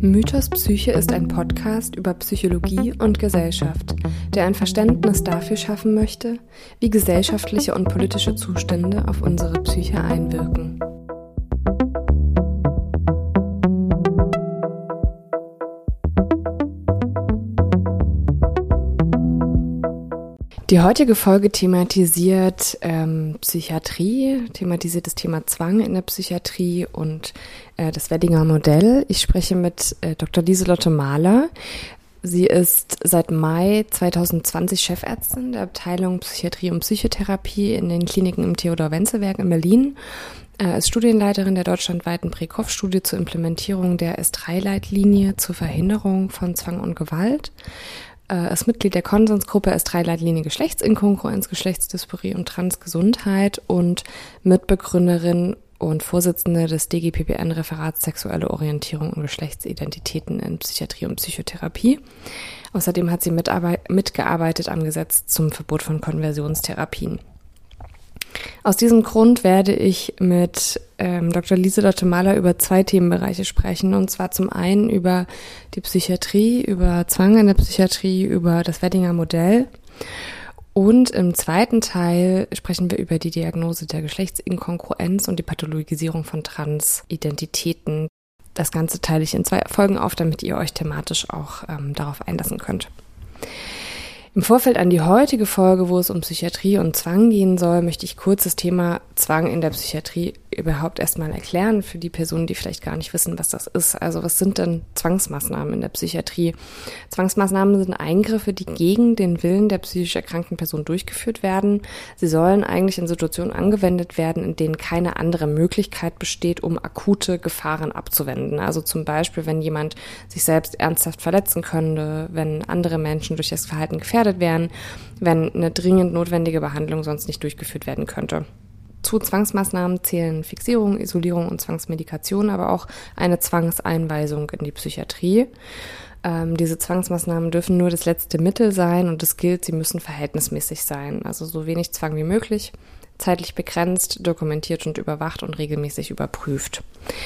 Mythos Psyche ist ein Podcast über Psychologie und Gesellschaft, der ein Verständnis dafür schaffen möchte, wie gesellschaftliche und politische Zustände auf unsere Psyche einwirken. Die heutige Folge thematisiert Psychiatrie, thematisiert das Thema Zwang in der Psychiatrie und das Weddinger Modell. Ich spreche mit Dr. Lieselotte Mahler. Sie ist seit Mai 2020 Chefärztin der Abteilung Psychiatrie und Psychotherapie in den Kliniken im Theodor-Wenzel-Werk in Berlin. Ist Studienleiterin der deutschlandweiten Präkow-Studie zur Implementierung der S3-Leitlinie zur Verhinderung von Zwang und Gewalt. Ist Mitglied der Konsensgruppe S3-Leitlinie Geschlechtsinkongruenz, Geschlechtsdysphorie und Transgesundheit und Mitbegründerin und Vorsitzende des DGPPN-Referats Sexuelle Orientierung und Geschlechtsidentitäten in Psychiatrie und Psychotherapie. Außerdem hat sie mitgearbeitet am Gesetz zum Verbot von Konversionstherapien. Aus diesem Grund werde ich mit Dr. Lieselotte Mahler über zwei Themenbereiche sprechen, und zwar zum einen über die Psychiatrie, über Zwang in der Psychiatrie, über das Weddinger Modell, und im zweiten Teil sprechen wir über die Diagnose der Geschlechtsinkongruenz und die Pathologisierung von Transidentitäten. Das Ganze teile ich in 2 Folgen auf, damit ihr euch thematisch auch darauf einlassen könnt. Im Vorfeld an die heutige Folge, wo es um Psychiatrie und Zwang gehen soll, möchte ich kurz das Thema Zwang in der Psychiatrie überhaupt erstmal erklären für die Personen, die vielleicht gar nicht wissen, was das ist. Also was sind denn Zwangsmaßnahmen in der Psychiatrie? Zwangsmaßnahmen sind Eingriffe, die gegen den Willen der psychisch erkrankten Person durchgeführt werden. Sie sollen eigentlich in Situationen angewendet werden, in denen keine andere Möglichkeit besteht, um akute Gefahren abzuwenden. Also zum Beispiel, wenn jemand sich selbst ernsthaft verletzen könnte, wenn andere Menschen durch das Verhalten gefährdet wären, wenn eine dringend notwendige Behandlung sonst nicht durchgeführt werden könnte. Zu Zwangsmaßnahmen zählen Fixierung, Isolierung und Zwangsmedikation, aber auch eine Zwangseinweisung in die Psychiatrie. Diese Zwangsmaßnahmen dürfen nur das letzte Mittel sein, und es gilt, sie müssen verhältnismäßig sein. Also so wenig Zwang wie möglich, zeitlich begrenzt, dokumentiert und überwacht und regelmäßig überprüft.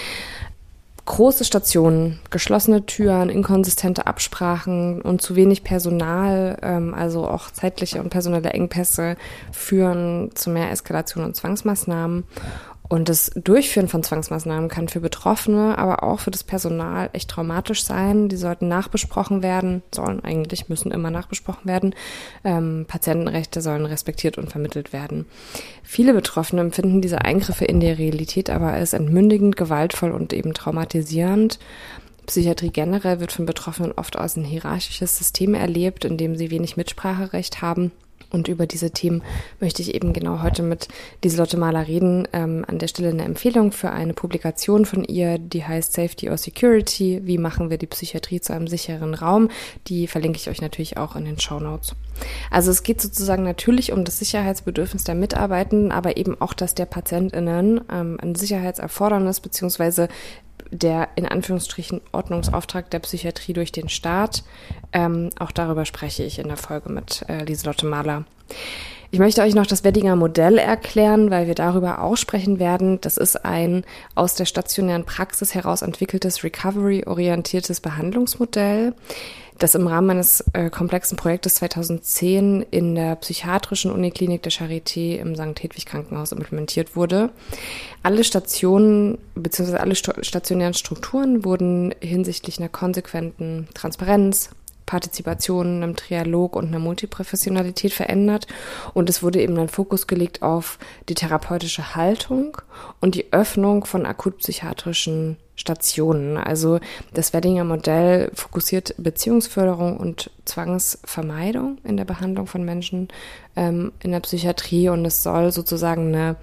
Große Stationen, geschlossene Türen, inkonsistente Absprachen und zu wenig Personal, also auch zeitliche und personelle Engpässe, führen zu mehr Eskalation und Zwangsmaßnahmen. Und das Durchführen von Zwangsmaßnahmen kann für Betroffene, aber auch für das Personal echt traumatisch sein. Die sollten nachbesprochen werden, müssen immer nachbesprochen werden. Patientenrechte sollen respektiert und vermittelt werden. Viele Betroffene empfinden diese Eingriffe in der Realität aber als entmündigend, gewaltvoll und eben traumatisierend. Psychiatrie generell wird von Betroffenen oft als ein hierarchisches System erlebt, in dem sie wenig Mitspracherecht haben. Und über diese Themen möchte ich eben genau heute mit Lieselotte Mahler reden. An der Stelle eine Empfehlung für eine Publikation von ihr, die heißt Safety or Security. Wie machen wir die Psychiatrie zu einem sicheren Raum? Die verlinke ich euch natürlich auch in den Shownotes. Also es geht sozusagen natürlich um das Sicherheitsbedürfnis der Mitarbeitenden, aber eben auch das der PatientInnen, ein Sicherheitserfordernis beziehungsweise der in Anführungsstrichen Ordnungsauftrag der Psychiatrie durch den Staat. Auch darüber spreche ich in der Folge mit Lieselotte Mahler. Ich möchte euch noch das Weddinger Modell erklären, weil wir darüber auch sprechen werden. Das ist ein aus der stationären Praxis heraus entwickeltes Recovery-orientiertes Behandlungsmodell, das im Rahmen eines komplexen Projektes 2010 in der psychiatrischen Uniklinik der Charité im St. Hedwig Krankenhaus implementiert wurde. Alle Stationen bzw. alle stationären Strukturen wurden hinsichtlich einer konsequenten Transparenz, Partizipation, einem Trialog und einer Multiprofessionalität verändert, und es wurde eben ein Fokus gelegt auf die therapeutische Haltung und die Öffnung von akutpsychiatrischen Stationen. Also das Weddinger Modell fokussiert Beziehungsförderung und Zwangsvermeidung in der Behandlung von Menschen in der Psychiatrie, und es soll sozusagen eine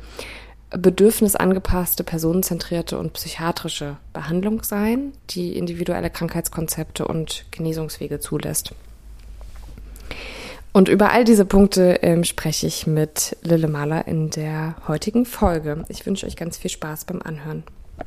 bedürfnisangepasste, personenzentrierte und psychiatrische Behandlung sein, die individuelle Krankheitskonzepte und Genesungswege zulässt. Und über all diese Punkte spreche ich mit Lille Mahler in der heutigen Folge. Ich wünsche euch ganz viel Spaß beim Anhören.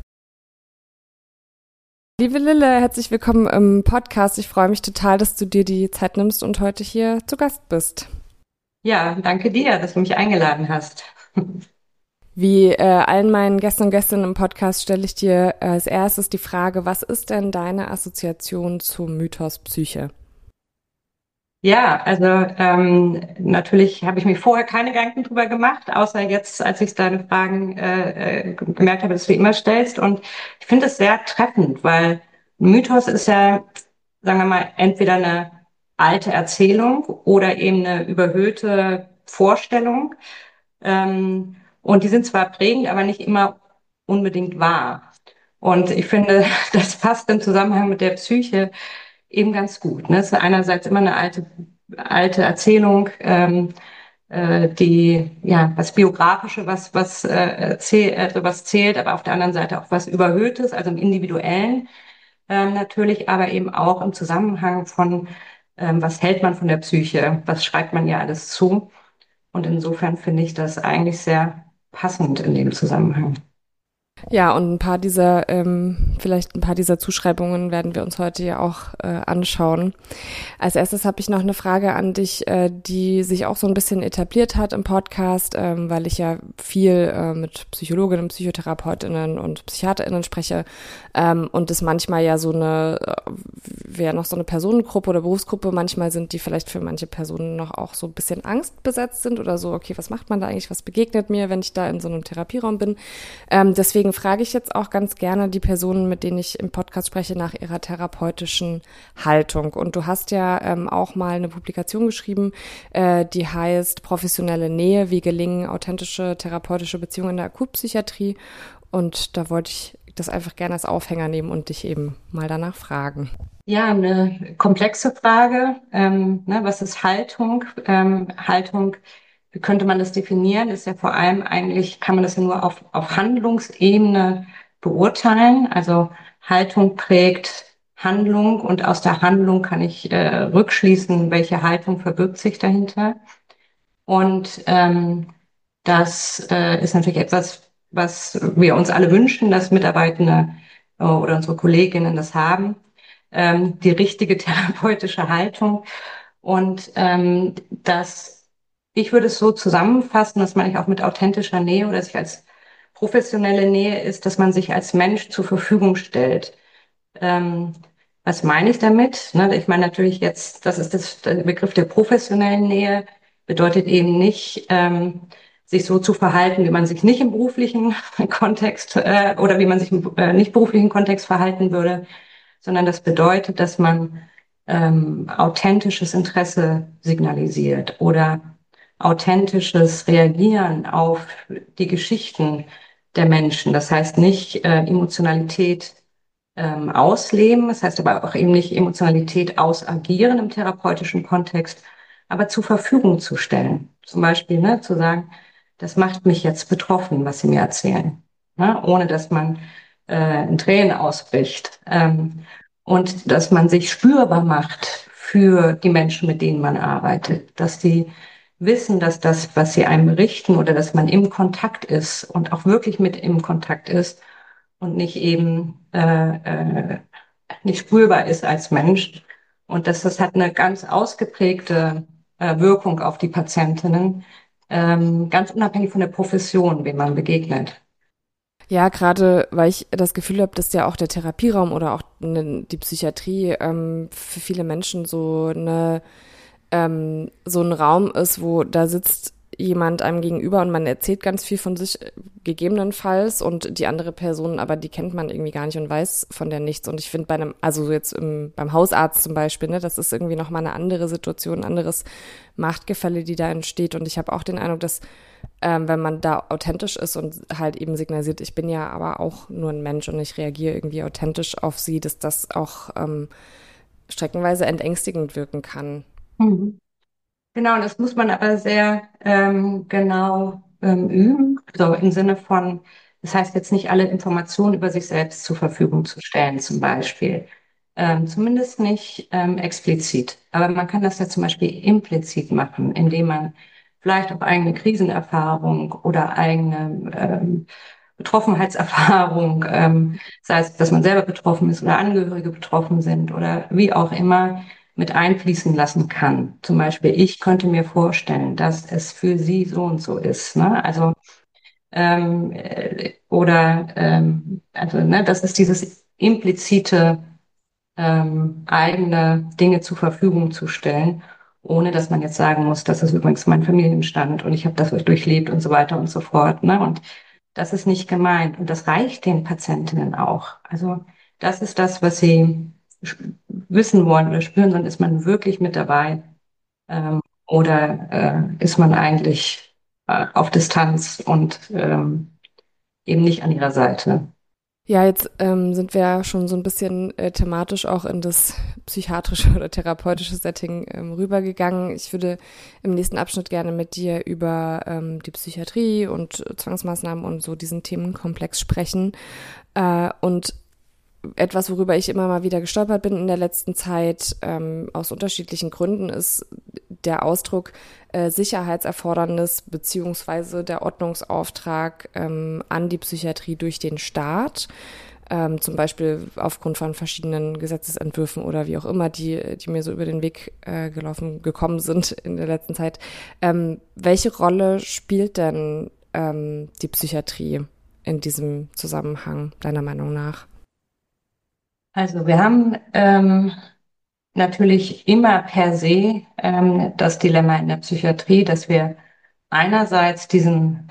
Liebe Lille, herzlich willkommen im Podcast. Ich freue mich total, dass du dir die Zeit nimmst und heute hier zu Gast bist. Ja, danke dir, dass du mich eingeladen hast. Wie allen meinen Gästen und Gästinnen im Podcast stelle ich dir als erstes die Frage, was ist denn deine Assoziation zum Mythos Psyche? Ja, also natürlich habe ich mir vorher keine Gedanken drüber gemacht, außer jetzt, als ich deine Fragen gemerkt habe, dass du die immer stellst. Und ich finde es sehr treffend, weil Mythos ist ja, sagen wir mal, entweder eine alte Erzählung oder eben eine überhöhte Vorstellung. Und die sind zwar prägend, aber nicht immer unbedingt wahr. Und ich finde, das passt im Zusammenhang mit der Psyche eben ganz gut. Ne? Es ist einerseits immer eine alte Erzählung, die ja was Biografische, was zählt, aber auf der anderen Seite auch was Überhöhtes, also im Individuellen natürlich, aber eben auch im Zusammenhang von was hält man von der Psyche, was schreibt man ihr alles zu. Und insofern finde ich das eigentlich sehr passend in dem Zusammenhang. Ja, und vielleicht ein paar dieser Zuschreibungen werden wir uns heute ja auch anschauen. Als erstes habe ich noch eine Frage an dich, die sich auch so ein bisschen etabliert hat im Podcast, weil ich ja viel mit Psychologinnen, Psychotherapeutinnen und PsychiaterInnen spreche und es manchmal ja wäre noch so eine Personengruppe oder Berufsgruppe, manchmal sind die vielleicht für manche Personen noch auch so ein bisschen angstbesetzt sind oder so, okay, was macht man da eigentlich, was begegnet mir, wenn ich da in so einem Therapieraum bin? Deswegen frage ich jetzt auch ganz gerne die Personen, mit denen ich im Podcast spreche, nach ihrer therapeutischen Haltung. Und du hast ja auch mal eine Publikation geschrieben, die heißt Professionelle Nähe, wie gelingen authentische therapeutische Beziehungen in der Akutpsychiatrie. Und da wollte ich das einfach gerne als Aufhänger nehmen und dich eben mal danach fragen. Ja, eine komplexe Frage. Ne, was ist Haltung? Haltung, wie könnte man das definieren? Ist ja vor allem eigentlich, kann man das ja nur auf Handlungsebene beurteilen. Also Haltung prägt Handlung und aus der Handlung kann ich rückschließen, welche Haltung verbirgt sich dahinter. Und das ist natürlich etwas, was wir uns alle wünschen, dass Mitarbeitende oder unsere Kolleginnen das haben, die richtige therapeutische Haltung. Und ich würde es so zusammenfassen, dass man sich auch mit authentischer Nähe oder sich als professionelle Nähe ist, dass man sich als Mensch zur Verfügung stellt. Ähm, Was meine ich damit? Ne, ich meine natürlich jetzt, das ist der Begriff der professionellen Nähe, bedeutet eben nicht, sich so zu verhalten, wie man sich nicht im beruflichen Kontext oder wie man sich im nicht beruflichen Kontext verhalten würde, sondern das bedeutet, dass man authentisches Interesse signalisiert oder authentisches Reagieren auf die Geschichten der Menschen. Das heißt nicht Emotionalität ausleben. Das heißt aber auch eben nicht Emotionalität ausagieren im therapeutischen Kontext, aber zur Verfügung zu stellen. Zum Beispiel, ne, zu sagen, das macht mich jetzt betroffen, was Sie mir erzählen, ne, ohne dass man in Tränen ausbricht. Und dass man sich spürbar macht für die Menschen, mit denen man arbeitet, dass die wissen, dass das, was sie einem berichten oder dass man im Kontakt ist und auch wirklich mit im Kontakt ist, und nicht eben nicht spürbar ist als Mensch. Und das hat eine ganz ausgeprägte Wirkung auf die Patientinnen, ganz unabhängig von der Profession, wem man begegnet. Ja, gerade weil ich das Gefühl habe, dass ja auch der Therapieraum oder auch die Psychiatrie für viele Menschen so ein Raum ist, wo da sitzt jemand einem gegenüber und man erzählt ganz viel von sich gegebenenfalls und die andere Person, aber die kennt man irgendwie gar nicht und weiß von der nichts. Und ich finde also jetzt beim Hausarzt zum Beispiel, ne, das ist irgendwie nochmal eine andere Situation, ein anderes Machtgefälle, die da entsteht. Und ich habe auch den Eindruck, dass wenn man da authentisch ist und halt eben signalisiert, ich bin ja aber auch nur ein Mensch und ich reagiere irgendwie authentisch auf sie, dass das auch streckenweise entängstigend wirken kann. Mhm. Genau, das muss man aber sehr genau üben. So im Sinne von, das heißt jetzt nicht alle Informationen über sich selbst zur Verfügung zu stellen, zum Beispiel. Zumindest nicht explizit. Aber man kann das ja zum Beispiel implizit machen, indem man vielleicht auch eigene Krisenerfahrung oder eigene Betroffenheitserfahrung, sei es, dass man selber betroffen ist oder Angehörige betroffen sind oder wie auch immer, mit einfließen lassen kann. Zum Beispiel, ich könnte mir vorstellen, dass es für Sie so und so ist. Ne? Also Also ne, das ist dieses implizite eigene Dinge zur Verfügung zu stellen, ohne dass man jetzt sagen muss, das ist übrigens mein Familienstand und ich habe das durchlebt und so weiter und so fort. Ne? Und das ist nicht gemeint und das reicht den Patientinnen auch. Also das ist das, was sie wissen wollen oder spüren, sondern ist man wirklich mit dabei oder ist man eigentlich auf Distanz und eben nicht an ihrer Seite. Ja, jetzt sind wir ja schon so ein bisschen thematisch auch in das psychiatrische oder therapeutische Setting rübergegangen. Ich würde im nächsten Abschnitt gerne mit dir über die Psychiatrie und Zwangsmaßnahmen und so diesen Themenkomplex sprechen. Und etwas, worüber ich immer mal wieder gestolpert bin in der letzten Zeit, aus unterschiedlichen Gründen, ist der Ausdruck Sicherheitserfordernis beziehungsweise der Ordnungsauftrag an die Psychiatrie durch den Staat. Zum Beispiel aufgrund von verschiedenen Gesetzesentwürfen oder wie auch immer, die mir so über den Weg gekommen sind in der letzten Zeit. Welche Rolle spielt denn die Psychiatrie in diesem Zusammenhang, deiner Meinung nach? Also wir haben natürlich immer per se das Dilemma in der Psychiatrie, dass wir einerseits diesen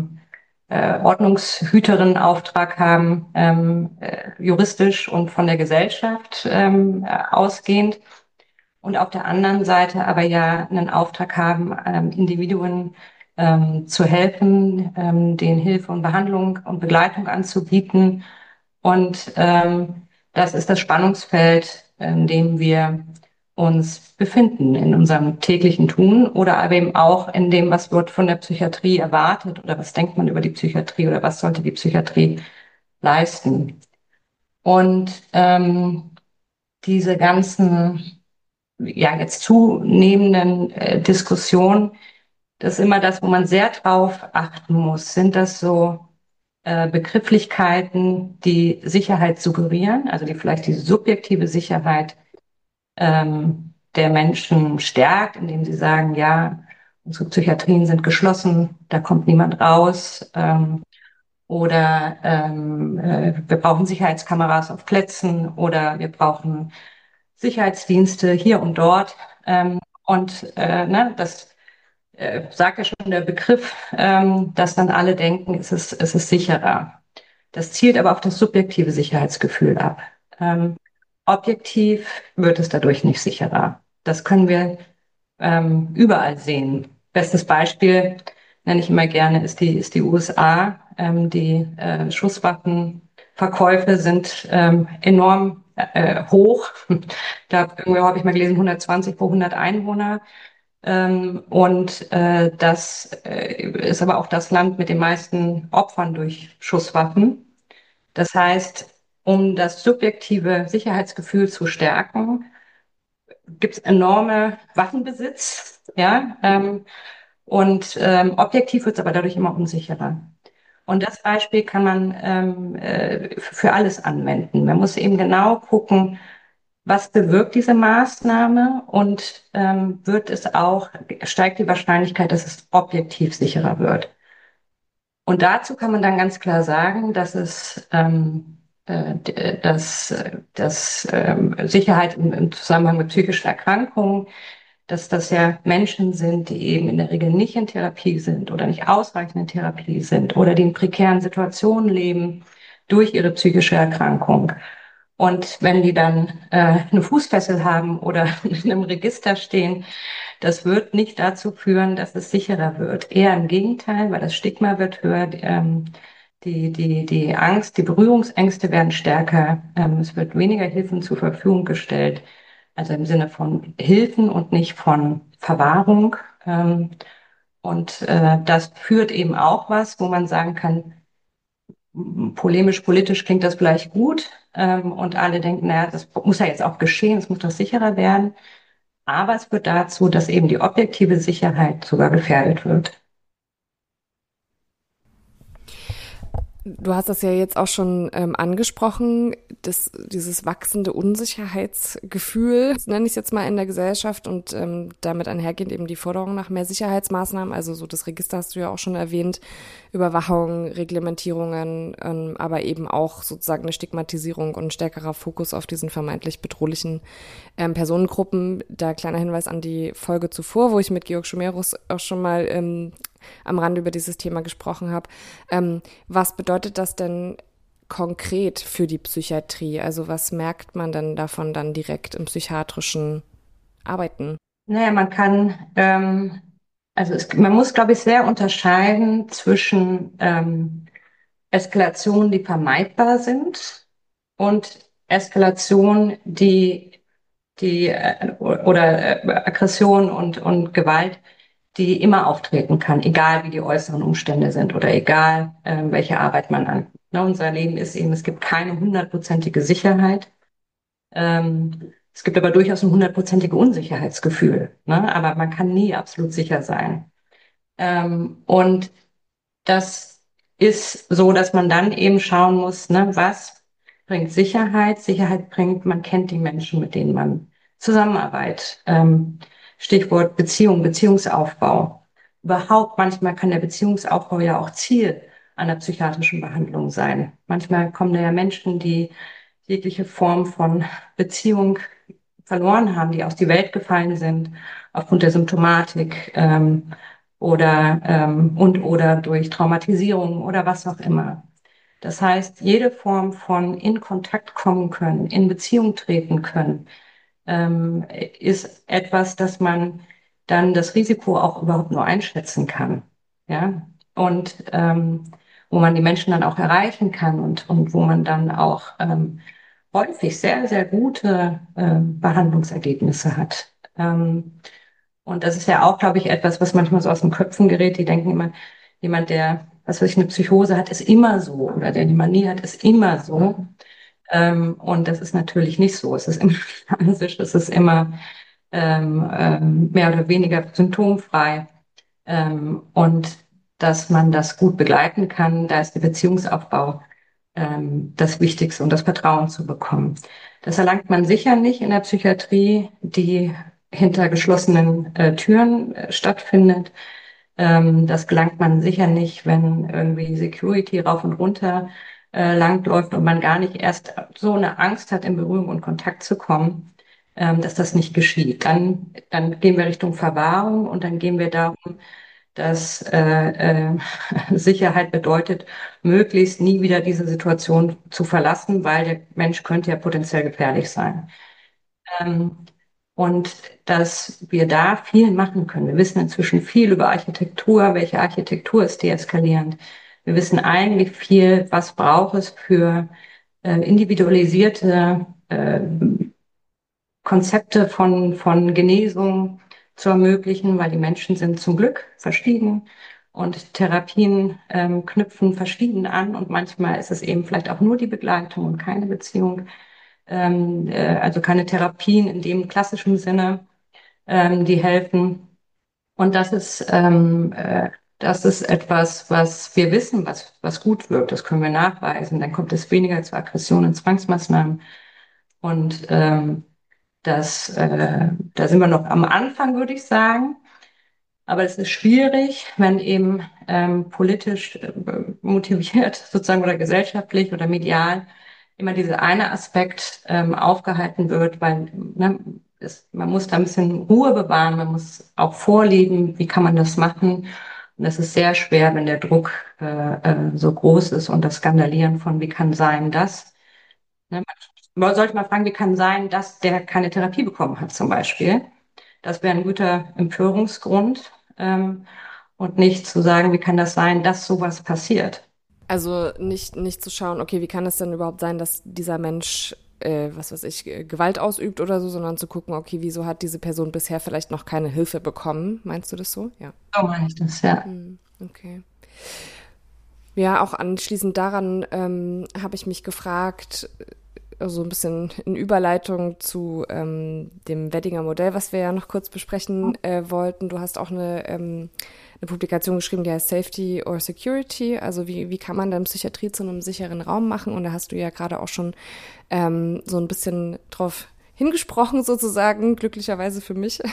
Ordnungshüterinnen-Auftrag haben, juristisch und von der Gesellschaft ausgehend. Und auf der anderen Seite aber ja einen Auftrag haben, Individuen zu helfen, denen Hilfe und Behandlung und Begleitung anzubieten. Und das ist das Spannungsfeld, in dem wir uns befinden in unserem täglichen Tun oder aber eben auch in dem, was wird von der Psychiatrie erwartet oder was denkt man über die Psychiatrie oder was sollte die Psychiatrie leisten. Und diese ganzen ja jetzt zunehmenden Diskussionen, das ist immer das, wo man sehr drauf achten muss. Sind das so Begrifflichkeiten, die Sicherheit suggerieren, also die vielleicht die subjektive Sicherheit der Menschen stärkt, indem sie sagen, ja, unsere Psychiatrien sind geschlossen, da kommt niemand raus, wir brauchen Sicherheitskameras auf Plätzen oder wir brauchen Sicherheitsdienste hier und dort. Das sagt ja schon der Begriff, dass dann alle denken, es ist sicherer. Das zielt aber auf das subjektive Sicherheitsgefühl ab. Objektiv wird es dadurch nicht sicherer. Das können wir überall sehen. Bestes Beispiel nenne ich immer gerne ist die USA. Die Schusswaffenverkäufe sind enorm hoch. Da irgendwie habe ich mal gelesen 120 pro 100 Einwohner. Das ist aber auch das Land mit den meisten Opfern durch Schusswaffen. Das heißt, um das subjektive Sicherheitsgefühl zu stärken, gibt es enorme Waffenbesitz, ja, objektiv wird es aber dadurch immer unsicherer. Und das Beispiel kann man für alles anwenden. Man muss eben genau gucken, was bewirkt diese Maßnahme und steigt die Wahrscheinlichkeit, dass es objektiv sicherer wird. Und dazu kann man dann ganz klar sagen, dass Sicherheit im Zusammenhang mit psychischen Erkrankungen, dass das ja Menschen sind, die eben in der Regel nicht in Therapie sind oder nicht ausreichend in Therapie sind oder die in prekären Situationen leben durch ihre psychische Erkrankung. Und wenn die dann eine Fußfessel haben oder in einem Register stehen, das wird nicht dazu führen, dass es sicherer wird. Eher im Gegenteil, weil das Stigma wird höher, die Angst, die Berührungsängste werden stärker, es wird weniger Hilfen zur Verfügung gestellt, also im Sinne von Hilfen und nicht von Verwahrung. Das führt eben auch was, wo man sagen kann, polemisch, politisch klingt das vielleicht gut und alle denken, naja, das muss ja jetzt auch geschehen, es muss doch sicherer werden. Aber es führt dazu, dass eben die objektive Sicherheit sogar gefährdet wird. Du hast das ja jetzt auch schon angesprochen, dieses wachsende Unsicherheitsgefühl, das nenne ich es jetzt mal in der Gesellschaft und damit einhergehend eben die Forderung nach mehr Sicherheitsmaßnahmen. Also so das Register hast du ja auch schon erwähnt, Überwachung, Reglementierungen, aber eben auch sozusagen eine Stigmatisierung und ein stärkerer Fokus auf diesen vermeintlich bedrohlichen Personengruppen. Da kleiner Hinweis an die Folge zuvor, wo ich mit Georg Schumerus auch schon mal am Rande über dieses Thema gesprochen habe. Was bedeutet das denn konkret für die Psychiatrie? Also was merkt man denn davon dann direkt im psychiatrischen Arbeiten? Naja, man kann, man muss, glaube ich, sehr unterscheiden zwischen Eskalationen, die vermeidbar sind und Eskalationen, oder Aggression und Gewalt, die immer auftreten kann, egal wie die äußeren Umstände sind oder egal welche Arbeit man an. Ne, unser Leben ist eben, es gibt keine hundertprozentige Sicherheit. Es gibt aber durchaus ein hundertprozentige Unsicherheitsgefühl. Ne? Aber man kann nie absolut sicher sein. Und das ist so, dass man dann eben schauen muss, ne, was bringt Sicherheit? Sicherheit bringt, man kennt die Menschen, mit denen man zusammenarbeitet. Stichwort Beziehung, Beziehungsaufbau. Überhaupt, manchmal kann der Beziehungsaufbau ja auch Ziel einer psychiatrischen Behandlung sein. Manchmal kommen da ja Menschen, die jegliche Form von Beziehung verloren haben, die aus die Welt gefallen sind, aufgrund der Symptomatik, oder durch Traumatisierung oder was auch immer. Das heißt, jede Form von in Kontakt kommen können, in Beziehung treten können, ist etwas, das man dann das Risiko auch überhaupt nur einschätzen kann. Ja, und wo man die Menschen dann auch erreichen kann und wo man dann auch häufig sehr, sehr gute Behandlungsergebnisse hat. Und das ist ja auch, glaube ich, etwas, was manchmal so aus den Köpfen gerät. Die denken immer, jemand, der, was weiß ich, eine Psychose hat, ist immer so. Oder der eine Manie hat, ist immer so. Und das ist natürlich nicht so. Es ist immer klassisch, es ist immer mehr oder weniger symptomfrei. Und dass man das gut begleiten kann, da ist der Beziehungsaufbau das Wichtigste und das Vertrauen zu bekommen. Das erlangt man sicher nicht in der Psychiatrie, die hinter geschlossenen Türen stattfindet. Das gelangt man sicher nicht, wenn irgendwie Security rauf und runter langläuft und man gar nicht erst so eine Angst hat, in Berührung und Kontakt zu kommen, dass das nicht geschieht. Dann gehen wir Richtung Verwahrung und dann gehen wir darum, dass Sicherheit bedeutet, möglichst nie wieder diese Situation zu verlassen, weil der Mensch könnte ja potenziell gefährlich sein. Ähm, und dass wir da viel machen können. Wir wissen inzwischen viel über Architektur. Welche Architektur ist deeskalierend? Wir wissen eigentlich viel, was braucht es für individualisierte Konzepte von Genesung zu ermöglichen, weil die Menschen sind zum Glück verschieden und Therapien knüpfen verschieden an und manchmal ist es eben vielleicht auch nur die Begleitung und keine Beziehung, also keine Therapien in dem klassischen Sinne, die helfen. Und das ist etwas, was wir wissen, was gut wirkt. Das können wir nachweisen. Dann kommt es weniger zu Aggressionen und Zwangsmaßnahmen. Und da sind wir noch am Anfang, würde ich sagen. Aber es ist schwierig, wenn eben politisch motiviert sozusagen oder gesellschaftlich oder medial immer dieser eine Aspekt aufgehalten wird, weil ne, man muss da ein bisschen Ruhe bewahren, man muss auch vorleben, wie kann man das machen. Und es ist sehr schwer, wenn der Druck so groß ist und das Skandalieren von, wie kann sein, dass. Ne, man sollte mal fragen, wie kann sein, dass der keine Therapie bekommen hat, zum Beispiel. Das wäre ein guter Empörungsgrund. Und nicht zu sagen, wie kann das sein, dass sowas passiert. Also nicht zu schauen, okay, wie kann es denn überhaupt sein, dass dieser Mensch, was weiß ich, Gewalt ausübt oder so, sondern zu gucken, okay, wieso hat diese Person bisher vielleicht noch keine Hilfe bekommen? Meinst du das so? Ja. So meine ich das, ja. Okay. Ja, auch anschließend daran habe ich mich gefragt, so ein bisschen in Überleitung zu dem Weddinger Modell, was wir ja noch kurz besprechen wollten. Du hast auch eine Publikation geschrieben, die heißt Safety or Security. Also wie kann man dann Psychiatrie zu einem sicheren Raum machen? Und da hast du ja gerade auch schon so ein bisschen drauf hingesprochen sozusagen, glücklicherweise für mich.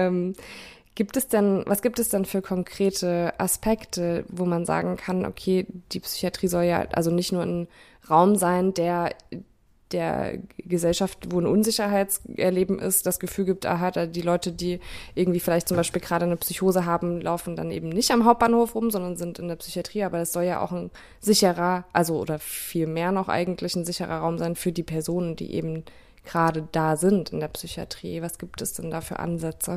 Was gibt es denn für konkrete Aspekte, wo man sagen kann, okay, die Psychiatrie soll ja also nicht nur ein Raum sein, der Gesellschaft, wo ein Unsicherheitserleben ist, das Gefühl gibt, aha, die Leute, die irgendwie vielleicht zum Beispiel gerade eine Psychose haben, laufen dann eben nicht am Hauptbahnhof rum, sondern sind in der Psychiatrie, aber es soll ja auch ein sicherer, also oder viel mehr noch eigentlich ein sicherer Raum sein für die Personen, die eben gerade da sind in der Psychiatrie. Was gibt es denn da für Ansätze?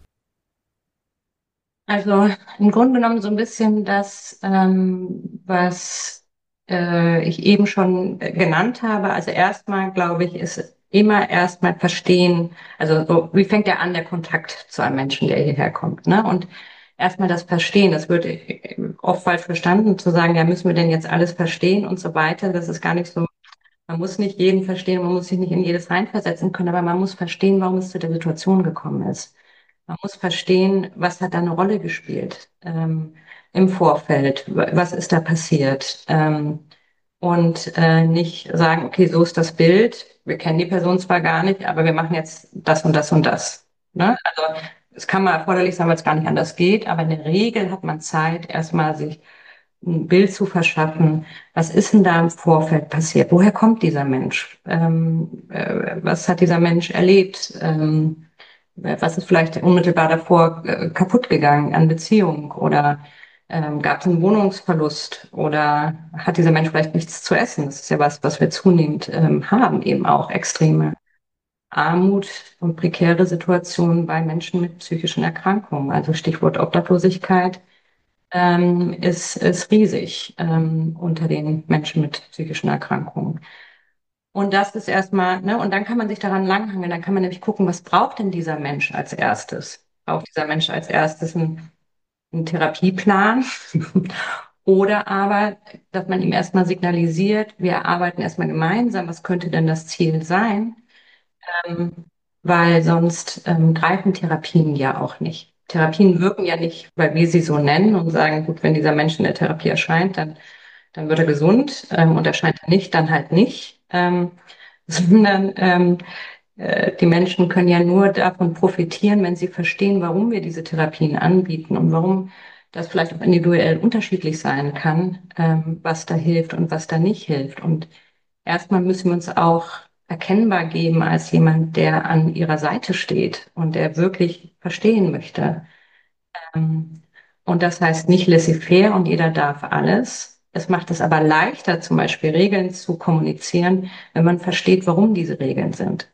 Also im Grunde genommen so ein bisschen das, was ich eben schon genannt habe. Also erstmal, glaube ich, ist immer erstmal verstehen, also so, wie fängt der an, der Kontakt zu einem Menschen, der hierher kommt, ne? Und erstmal das Verstehen, das wird oft falsch verstanden, zu sagen, ja, müssen wir denn jetzt alles verstehen und so weiter. Das ist gar nicht so. Man muss nicht jeden verstehen, man muss sich nicht in jedes reinversetzen können, aber man muss verstehen, warum es zu der Situation gekommen ist. Man muss verstehen, was hat da eine Rolle gespielt im Vorfeld, was ist da passiert und nicht sagen, okay, so ist das Bild, wir kennen die Person zwar gar nicht, aber wir machen jetzt das und das und das. Ne? Also es kann mal erforderlich sein, weil es gar nicht anders geht, aber in der Regel hat man Zeit, erstmal sich ein Bild zu verschaffen. Was ist denn da im Vorfeld passiert? Woher kommt dieser Mensch? Was hat dieser Mensch erlebt? Was ist vielleicht unmittelbar davor kaputt gegangen an Beziehung? Oder gab es einen Wohnungsverlust? Oder hat dieser Mensch vielleicht nichts zu essen? Das ist ja was wir zunehmend haben, eben auch extreme Armut und prekäre Situationen bei Menschen mit psychischen Erkrankungen. Also Stichwort Obdachlosigkeit ist riesig unter den Menschen mit psychischen Erkrankungen. Und das ist erstmal, ne, und dann kann man sich daran langhangeln, dann kann man nämlich gucken, was braucht denn dieser Mensch als erstes? Braucht dieser Mensch als erstes einen Therapieplan? Oder aber, dass man ihm erstmal signalisiert, wir arbeiten erstmal gemeinsam, was könnte denn das Ziel sein? Ähm, Weil sonst greifen Therapien ja auch nicht. Therapien wirken ja nicht, weil wir sie so nennen und sagen, gut, wenn dieser Mensch in der Therapie erscheint, dann wird er gesund und erscheint er nicht, dann halt nicht. Sondern die Menschen können ja nur davon profitieren, wenn sie verstehen, warum wir diese Therapien anbieten und warum das vielleicht auch individuell unterschiedlich sein kann, was da hilft und was da nicht hilft. Und erstmal müssen wir uns auch erkennbar geben als jemand, der an ihrer Seite steht und der wirklich verstehen möchte. Ähm, Und das heißt nicht laissez-faire und jeder darf alles. Es macht es aber leichter, zum Beispiel Regeln zu kommunizieren, wenn man versteht, warum diese Regeln sind.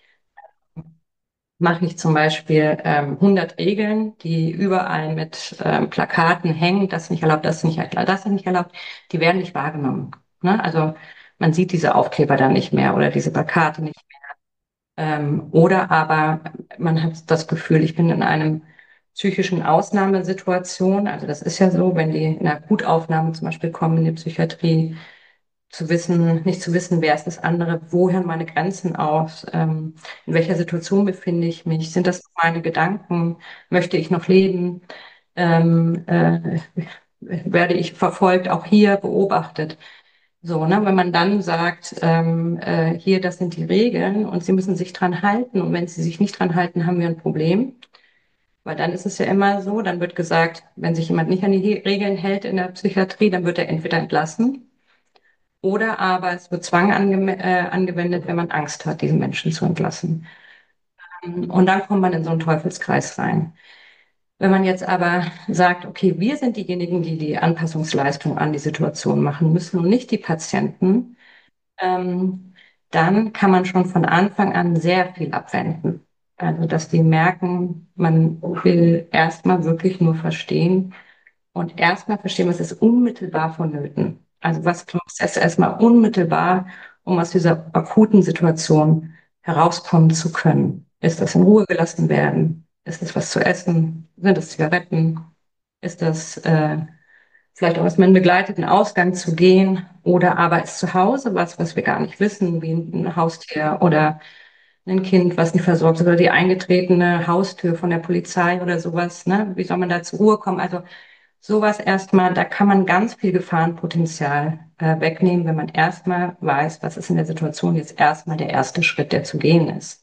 Mache ich zum Beispiel 100 Regeln, die überall mit Plakaten hängen, das nicht erlaubt, das nicht erlaubt, das nicht erlaubt, die werden nicht wahrgenommen. Ne? Also man sieht diese Aufkleber dann nicht mehr oder diese Plakate nicht. Oder aber man hat das Gefühl, ich bin in einem psychischen Ausnahmesituation. Also das ist ja so, wenn die in einer Akutaufnahme zum Beispiel kommen in die Psychiatrie, zu wissen, nicht zu wissen, wer ist das andere, wo hören meine Grenzen auf, in welcher Situation befinde ich mich, sind das meine Gedanken, möchte ich noch leben, ähm, äh, werde ich verfolgt, auch hier beobachtet. So, ne, wenn man dann sagt, hier, das sind die Regeln und Sie müssen sich dran halten und wenn Sie sich nicht dran halten, haben wir ein Problem. Weil dann ist es ja immer so, dann wird gesagt, wenn sich jemand nicht an die Regeln hält in der Psychiatrie, dann wird er entweder entlassen oder aber es wird Zwang angewendet, wenn man Angst hat, diesen Menschen zu entlassen. Und dann kommt man in so einen Teufelskreis rein. Wenn man jetzt aber sagt, okay, wir sind diejenigen, die die Anpassungsleistung an die Situation machen müssen und nicht die Patienten, ähm, dann kann man schon von Anfang an sehr viel abwenden. Also, dass die merken, man will erstmal wirklich nur verstehen und erstmal verstehen, was ist unmittelbar vonnöten. Also, was braucht es erstmal unmittelbar, um aus dieser akuten Situation herauskommen zu können? Ist das in Ruhe gelassen werden? Ist das was zu essen? Sind das Zigaretten? Ist das vielleicht auch erstmal einen begleiteten Ausgang zu gehen oder aber ist zu Hause was wir gar nicht wissen, wie ein Haustier oder ein Kind, was nicht versorgt ist oder die eingetretene Haustür von der Polizei oder sowas, ne? Wie soll man da zur Ruhe kommen? Also sowas erstmal, da kann man ganz viel Gefahrenpotenzial wegnehmen, wenn man erstmal weiß, was ist in der Situation jetzt erstmal der erste Schritt, der zu gehen ist.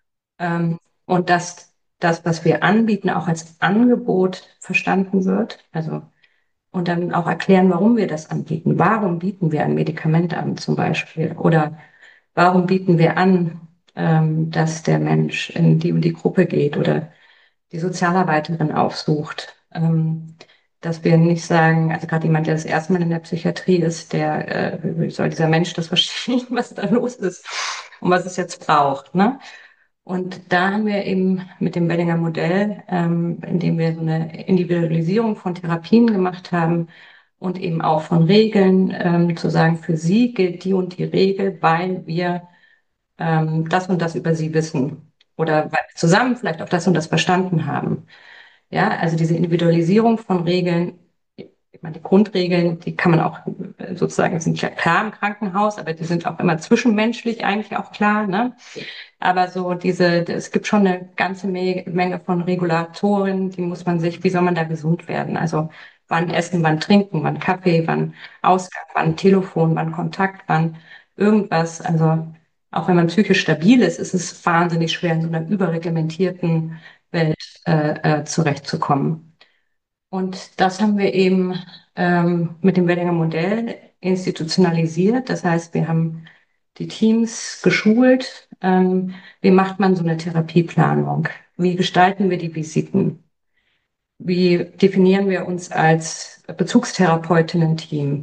Und dass das, was wir anbieten, auch als Angebot verstanden wird. Also, und dann auch erklären, warum wir das anbieten. Warum bieten wir ein Medikament an, zum Beispiel? Oder warum bieten wir an, dass der Mensch in die und die Gruppe geht oder die Sozialarbeiterin aufsucht? Dass wir nicht sagen, also gerade jemand, der das erste Mal in der Psychiatrie ist, wie soll dieser Mensch das verstehen, was da los ist und was es jetzt braucht, ne? Und da haben wir eben mit dem Wellinger Modell, in dem wir so eine Individualisierung von Therapien gemacht haben und eben auch von Regeln, zu sagen, für Sie gilt die und die Regel, weil wir das und das über Sie wissen oder weil wir zusammen vielleicht auch das und das verstanden haben. Ja, also diese Individualisierung von Regeln, ich meine, die Grundregeln, die kann man auch sozusagen, sind ja klar im Krankenhaus, aber die sind auch immer zwischenmenschlich eigentlich auch klar, ne? Aber so es gibt schon eine ganze Menge von Regulatoren, die muss man sich, wie soll man da gesund werden? Also wann essen, wann trinken, wann Kaffee, wann Ausgang, wann Telefon, wann Kontakt, wann irgendwas. Also auch wenn man psychisch stabil ist, ist es wahnsinnig schwer, in so einer überreglementierten Welt zurechtzukommen. Und das haben wir eben mit dem Wellinger Modell institutionalisiert. Das heißt, wir haben die Teams geschult. Wie macht man so eine Therapieplanung? Wie gestalten wir die Visiten? Wie definieren wir uns als Bezugstherapeutinnen-Team?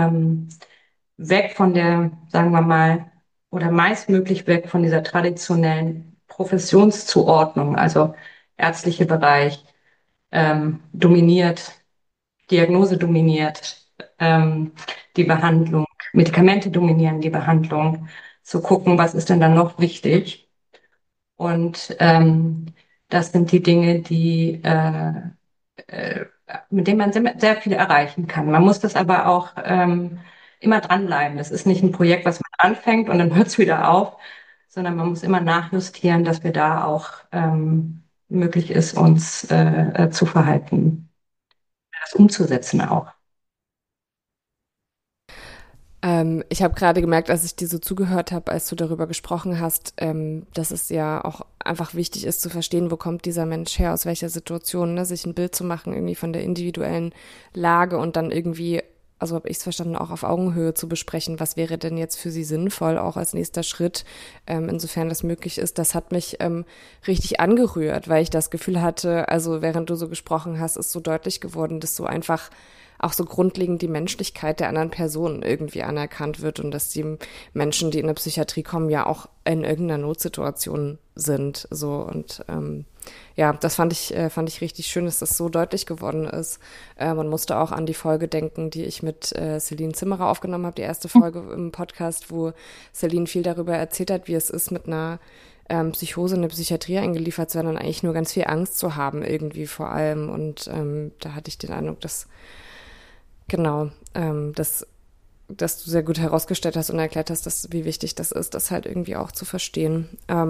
Weg von der, sagen wir mal, oder meistmöglich weg von dieser traditionellen Professionszuordnung, also ärztliche Bereich dominiert, Diagnose dominiert, die Behandlung, Medikamente dominieren die Behandlung, zu gucken, was ist denn dann noch wichtig. Und das sind die Dinge, äh, mit denen man sehr viel erreichen kann. Man muss das aber auch immer dranbleiben. Das ist nicht ein Projekt, was man anfängt und dann hört es wieder auf, sondern man muss immer nachjustieren, dass wir da auch möglich ist, uns zu verhalten, das umzusetzen auch. Ich habe gerade gemerkt, als ich dir so zugehört habe, als du darüber gesprochen hast, dass es ja auch einfach wichtig ist zu verstehen, wo kommt dieser Mensch her, aus welcher Situation, ne? Sich ein Bild zu machen irgendwie von der individuellen Lage und dann irgendwie, also habe ich es verstanden, auch auf Augenhöhe zu besprechen, was wäre denn jetzt für sie sinnvoll, auch als nächster Schritt, insofern das möglich ist. Das hat mich richtig angerührt, weil ich das Gefühl hatte, also während du so gesprochen hast, ist so deutlich geworden, dass so einfach auch so grundlegend die Menschlichkeit der anderen Person irgendwie anerkannt wird und dass die Menschen, die in der Psychiatrie kommen, ja auch in irgendeiner Notsituation sind. So und ja, das fand ich richtig schön, dass das so deutlich geworden ist. Man musste auch an die Folge denken, die ich mit Celine Zimmerer aufgenommen habe, die erste Folge im Podcast, wo Celine viel darüber erzählt hat, wie es ist, mit einer Psychose in der Psychiatrie eingeliefert zu werden und eigentlich nur ganz viel Angst zu haben, irgendwie vor allem. Und da hatte ich den Eindruck, dass genau, dass du sehr gut herausgestellt hast und erklärt hast, wie wichtig das ist, das halt irgendwie auch zu verstehen.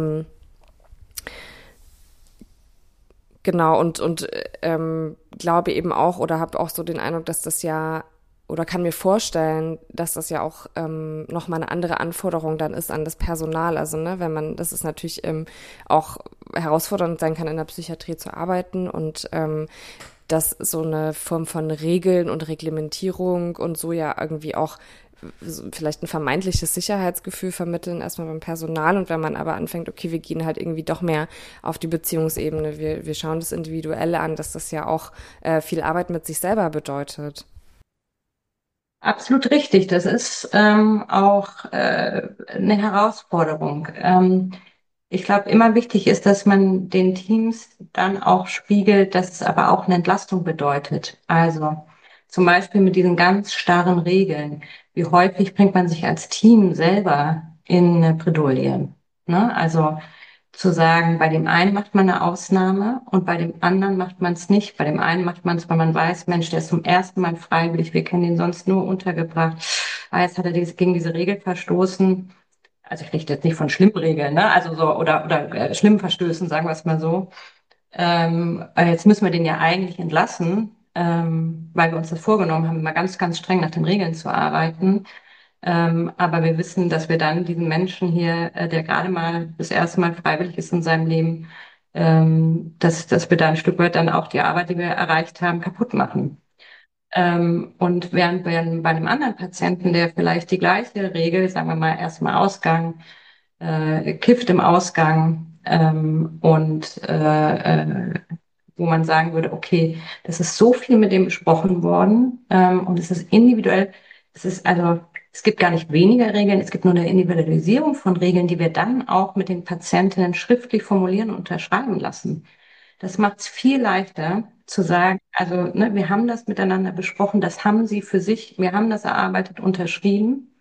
Genau, und glaube eben auch oder habe auch so den Eindruck, dass das ja oder kann mir vorstellen, dass das ja auch nochmal eine andere Anforderung dann ist an das Personal. Also, ne, wenn man, das ist natürlich auch herausfordernd sein kann, in der Psychiatrie zu arbeiten und dass so eine Form von Regeln und Reglementierung und so ja irgendwie auch vielleicht ein vermeintliches Sicherheitsgefühl vermitteln, erstmal beim Personal. Und wenn man aber anfängt, okay, wir gehen halt irgendwie doch mehr auf die Beziehungsebene, wir schauen das Individuelle an, dass das ja auch viel Arbeit mit sich selber bedeutet. Absolut richtig. Das ist auch eine Herausforderung. Ich glaube, immer wichtig ist, dass man den Teams dann auch spiegelt, dass es aber auch eine Entlastung bedeutet. Also zum Beispiel mit diesen ganz starren Regeln. Wie häufig bringt man sich als Team selber in eine Bredouille? Ne? Also zu sagen, bei dem einen macht man eine Ausnahme und bei dem anderen macht man es nicht. Bei dem einen macht man es, weil man weiß, Mensch, der ist zum ersten Mal freiwillig, wir kennen ihn sonst nur untergebracht. Ah, jetzt hat er gegen diese Regel verstoßen. Also ich rede jetzt nicht von Schlimmregeln, ne? Also so, oder schlimmen Verstößen, sagen wir es mal so. Jetzt müssen wir den ja eigentlich entlassen, weil wir uns das vorgenommen haben, immer ganz, ganz streng nach den Regeln zu arbeiten. Aber wir wissen, dass wir dann diesen Menschen hier, der gerade mal das erste Mal freiwillig ist in seinem Leben, dass wir da ein Stück weit dann auch die Arbeit, die wir erreicht haben, kaputt machen. Und während wir bei einem anderen Patienten, der vielleicht die gleiche Regel, sagen wir mal erstmal Ausgang, kifft im Ausgang wo man sagen würde, okay, das ist so viel mit dem besprochen worden und es ist individuell, es ist also, es gibt gar nicht weniger Regeln, es gibt nur eine Individualisierung von Regeln, die wir dann auch mit den Patientinnen schriftlich formulieren und unterschreiben lassen. Das macht es viel leichter zu sagen, also ne, wir haben das miteinander besprochen, das haben Sie für sich, wir haben das erarbeitet, unterschrieben.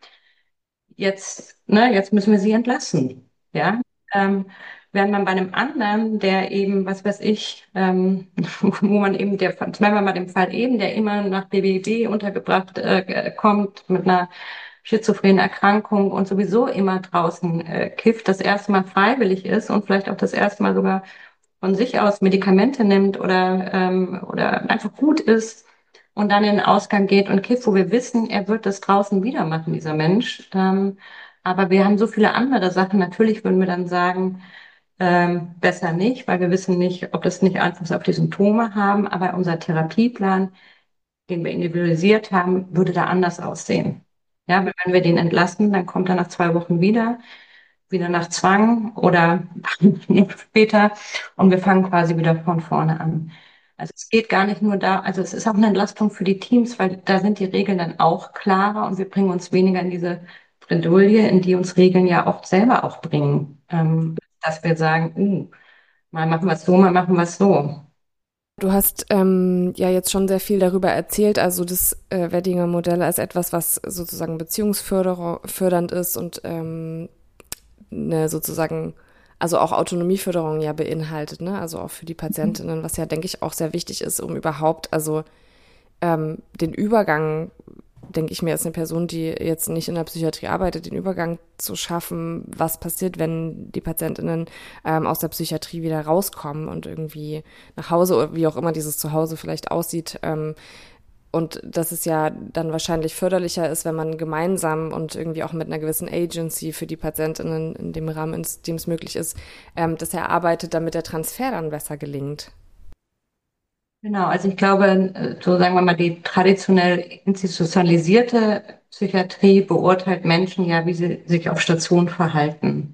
Jetzt müssen wir Sie entlassen. Ja, ähm, während man bei einem anderen, der eben, was weiß ich, wo man eben zum Beispiel bei dem Fall eben, der immer nach BBB untergebracht kommt mit einer schizophrenen Erkrankung und sowieso immer draußen kifft, das erste Mal freiwillig ist und vielleicht auch das erste Mal sogar von sich aus Medikamente nimmt oder einfach gut ist und dann in den Ausgang geht und kifft, wo wir wissen, er wird das draußen wieder machen, dieser Mensch. Aber wir haben so viele andere Sachen. Natürlich würden wir dann sagen, besser nicht, weil wir wissen nicht, ob das nicht Einfluss auf die Symptome haben. Aber unser Therapieplan, den wir individualisiert haben, würde da anders aussehen. Ja, weil wenn wir den entlassen, dann kommt er nach 2 Wochen wieder nach Zwang oder später und wir fangen quasi wieder von vorne an. Also es geht gar nicht nur da, also es ist auch eine Entlastung für die Teams, weil da sind die Regeln dann auch klarer und wir bringen uns weniger in diese Bredouille, in die uns Regeln ja oft selber auch bringen, dass wir sagen, mal machen wir es so, mal machen wir es so. Du hast ja jetzt schon sehr viel darüber erzählt, also das Weddinger Modell als etwas, was sozusagen beziehungsfördernd ist und eine sozusagen, also auch Autonomieförderung ja beinhaltet, ne? Also auch für die Patientinnen, was ja, denke ich, auch sehr wichtig ist, um überhaupt, also den Übergang, denke ich mir, als eine Person, die jetzt nicht in der Psychiatrie arbeitet, den Übergang zu schaffen, was passiert, wenn die PatientInnen aus der Psychiatrie wieder rauskommen und irgendwie nach Hause oder wie auch immer dieses Zuhause vielleicht aussieht. Und dass es ja dann wahrscheinlich förderlicher ist, wenn man gemeinsam und irgendwie auch mit einer gewissen Agency für die PatientInnen in dem Rahmen, in dem es möglich ist, das erarbeitet, damit der Transfer dann besser gelingt. Genau, also ich glaube, so sagen wir mal, die traditionell institutionalisierte Psychiatrie beurteilt Menschen ja, wie sie sich auf Station verhalten.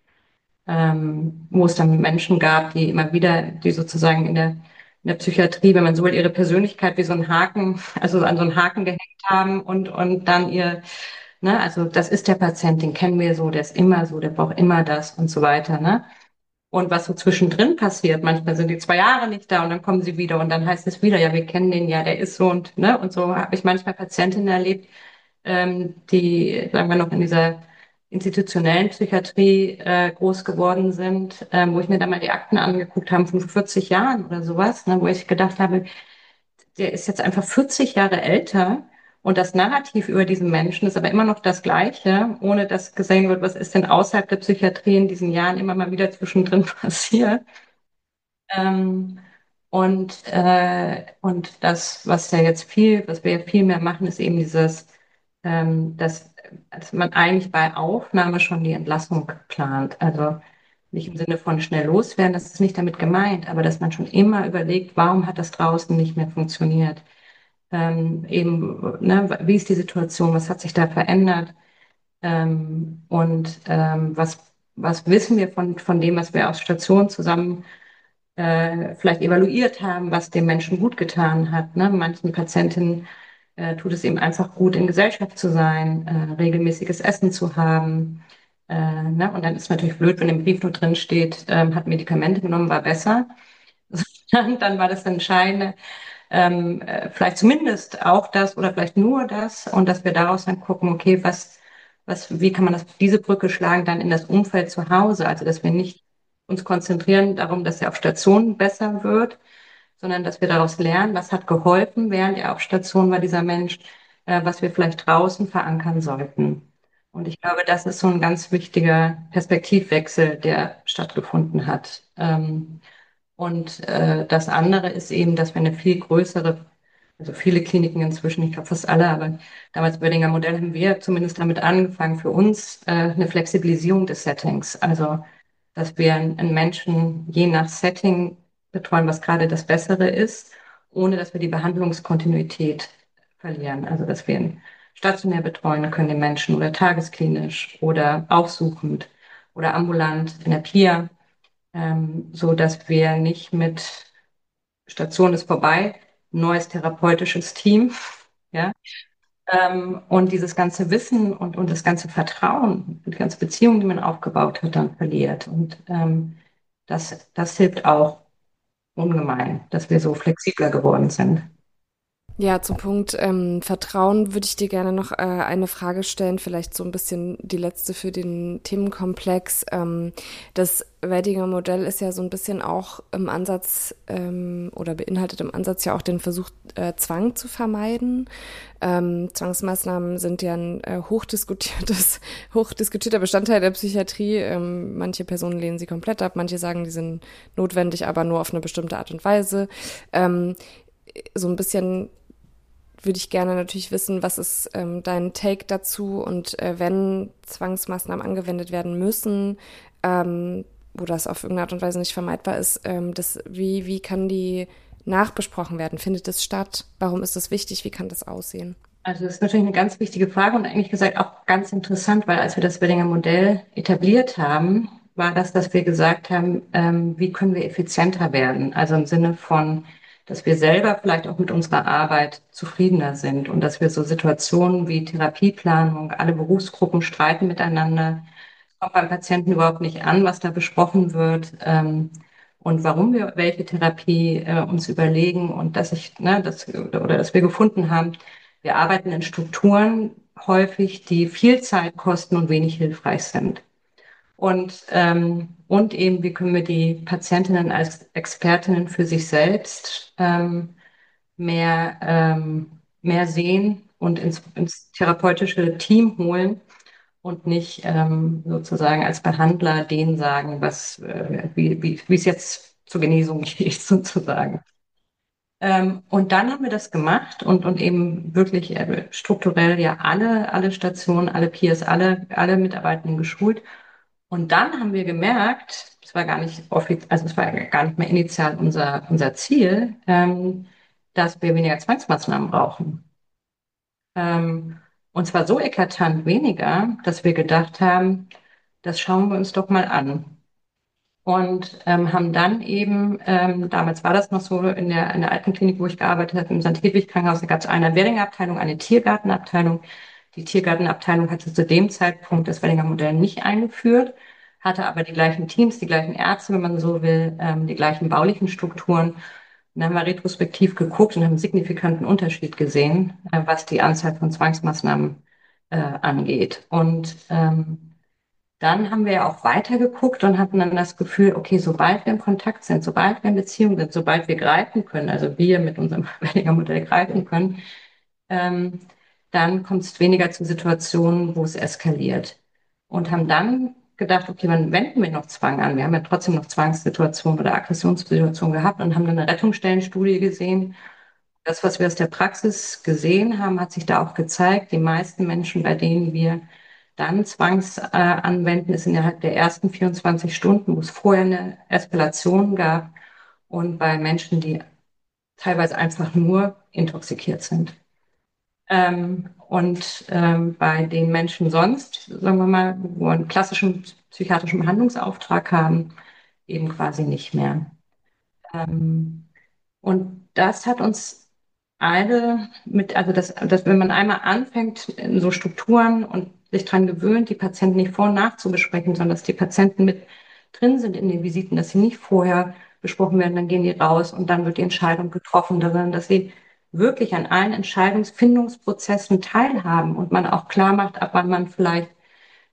Wo es dann Menschen gab, die immer wieder, die sozusagen in der Psychiatrie, wenn man so will, ihre Persönlichkeit wie so ein Haken, also an so einen Haken gehängt haben und dann ne, also das ist der Patient, den kennen wir so, der ist immer so, der braucht immer das und so weiter, ne? Und was so zwischendrin passiert, manchmal sind die 2 Jahre nicht da und dann kommen sie wieder und dann heißt es wieder, ja, wir kennen den ja, der ist so ne, und so habe ich manchmal Patientinnen erlebt, die, sagen wir noch, in dieser institutionellen Psychiatrie groß geworden sind, wo ich mir da mal die Akten angeguckt habe von 40 Jahren oder sowas, ne, wo ich gedacht habe, der ist jetzt einfach 40 Jahre älter und das Narrativ über diesen Menschen ist aber immer noch das gleiche, ohne dass gesehen wird, was ist denn außerhalb der Psychiatrie in diesen Jahren immer mal wieder zwischendrin passiert. Ähm, und das, was wir ja viel mehr machen, ist eben dass man eigentlich bei Aufnahme schon die Entlassung plant. Also nicht im Sinne von schnell loswerden, das ist nicht damit gemeint, aber dass man schon immer überlegt, warum hat das draußen nicht mehr funktioniert? Ne, wie ist die Situation? Was hat sich da verändert? Was wissen wir von dem, was wir aus Station zusammen vielleicht evaluiert haben, was dem Menschen gut getan hat. Ne? Manchen Patientinnen tut es eben einfach gut, in Gesellschaft zu sein, regelmäßiges Essen zu haben. Ne? Und dann ist natürlich blöd, wenn im Brief nur drin steht, hat Medikamente genommen, war besser. Dann war das Entscheidende, vielleicht zumindest auch das oder vielleicht nur das und dass wir daraus dann gucken, okay, wie kann man diese Brücke schlagen dann in das Umfeld zu Hause, also dass wir nicht uns konzentrieren darum, dass er auf Station besser wird, sondern dass wir daraus lernen, was hat geholfen, während er auf Station war, dieser Mensch, was wir vielleicht draußen verankern sollten. Und ich glaube, das ist so ein ganz wichtiger Perspektivwechsel, der stattgefunden hat. Und das andere ist eben, dass wir eine viel größere, also viele Kliniken inzwischen, ich glaube fast alle, aber damals bei Bödinger Modell haben wir zumindest damit angefangen, für uns eine Flexibilisierung des Settings. Also, dass wir einen Menschen je nach Setting betreuen, was gerade das Bessere ist, ohne dass wir die Behandlungskontinuität verlieren. Also, dass wir ihn stationär betreuen können, den Menschen oder tagesklinisch oder aufsuchend oder ambulant in der PIA, so dass wir nicht mit Station ist vorbei, neues therapeutisches Team, ja, und dieses ganze Wissen und das ganze Vertrauen, die ganze Beziehung, die man aufgebaut hat, dann verliert. Und das hilft auch ungemein, dass wir so flexibler geworden sind. Ja, zum Punkt Vertrauen würde ich dir gerne noch eine Frage stellen, vielleicht so ein bisschen die letzte für den Themenkomplex. Das Werdinger Modell ist ja so ein bisschen auch im Ansatz oder beinhaltet im Ansatz ja auch den Versuch, Zwang zu vermeiden. Zwangsmaßnahmen sind ja ein hochdiskutierter Bestandteil der Psychiatrie. Manche Personen lehnen sie komplett ab, manche sagen, die sind notwendig, aber nur auf eine bestimmte Art und Weise. So ein bisschen würde ich gerne natürlich wissen, was ist dein Take dazu und wenn Zwangsmaßnahmen angewendet werden müssen, wo das auf irgendeine Art und Weise nicht vermeidbar ist, wie kann die nachbesprochen werden? Findet es statt? Warum ist das wichtig? Wie kann das aussehen? Also das ist natürlich eine ganz wichtige Frage und eigentlich gesagt auch ganz interessant, weil als wir das Weddinger Modell etabliert haben, war das, dass wir gesagt haben, wie können wir effizienter werden? Also im Sinne von, dass wir selber vielleicht auch mit unserer Arbeit zufriedener sind und dass wir so Situationen wie Therapieplanung, alle Berufsgruppen streiten miteinander, kommt beim Patienten überhaupt nicht an, was da besprochen wird. Und warum wir welche Therapie uns überlegen und dass wir gefunden haben, wir arbeiten in Strukturen häufig, die viel Zeit kosten und wenig hilfreich sind. Und eben, wie können wir die Patientinnen als Expertinnen für sich selbst mehr sehen und ins therapeutische Team holen und nicht sozusagen als Behandler denen sagen, wie es jetzt zur Genesung geht, sozusagen. Und dann haben wir das gemacht und eben wirklich strukturell ja alle Stationen, alle Peers, alle Mitarbeitenden geschult. Und dann haben wir gemerkt, es war gar nicht also es war gar nicht mehr initial unser Ziel, dass wir weniger Zwangsmaßnahmen brauchen. Ähm, und zwar so eklatant weniger, dass wir gedacht haben, das schauen wir uns doch mal an. Und haben dann eben, damals war das noch so in der alten Klinik, wo ich gearbeitet habe, im St. Hedwig Krankenhaus, da gab es eine Weddinger-Abteilung, eine Tiergartenabteilung. Die Tiergartenabteilung hatte zu dem Zeitpunkt das Weddinger Modell nicht eingeführt, hatte aber die gleichen Teams, die gleichen Ärzte, wenn man so will, die gleichen baulichen Strukturen. Und dann haben wir retrospektiv geguckt und haben einen signifikanten Unterschied gesehen, was die Anzahl von Zwangsmaßnahmen angeht. Und dann haben wir ja auch weitergeguckt und hatten dann das Gefühl, okay, sobald wir in Kontakt sind, sobald wir in Beziehung sind, sobald wir greifen können, also wir mit unserem Wellinger Modell greifen können, ähm, dann kommt es weniger zu Situationen, wo es eskaliert. Und haben dann gedacht, okay, wann wenden wir noch Zwang an? Wir haben ja trotzdem noch Zwangssituationen oder Aggressionssituationen gehabt und haben dann eine Rettungsstellenstudie gesehen. Das, was wir aus der Praxis gesehen haben, hat sich da auch gezeigt. Die meisten Menschen, bei denen wir dann anwenden, ist innerhalb der ersten 24 Stunden, wo es vorher eine Eskalation gab und bei Menschen, die teilweise einfach nur intoxikiert sind. Bei den Menschen sonst, sagen wir mal, wo einen klassischen psychiatrischen Behandlungsauftrag haben, eben quasi nicht mehr. Ähm, und das hat uns alle also dass wenn man einmal anfängt in so Strukturen und sich dran gewöhnt, die Patienten nicht vor- und nachzubesprechen, sondern dass die Patienten mit drin sind in den Visiten, dass sie nicht vorher besprochen werden, dann gehen die raus und dann wird die Entscheidung getroffen, sondern dass sie wirklich an allen Entscheidungsfindungsprozessen teilhaben und man auch klar macht, ab wann man vielleicht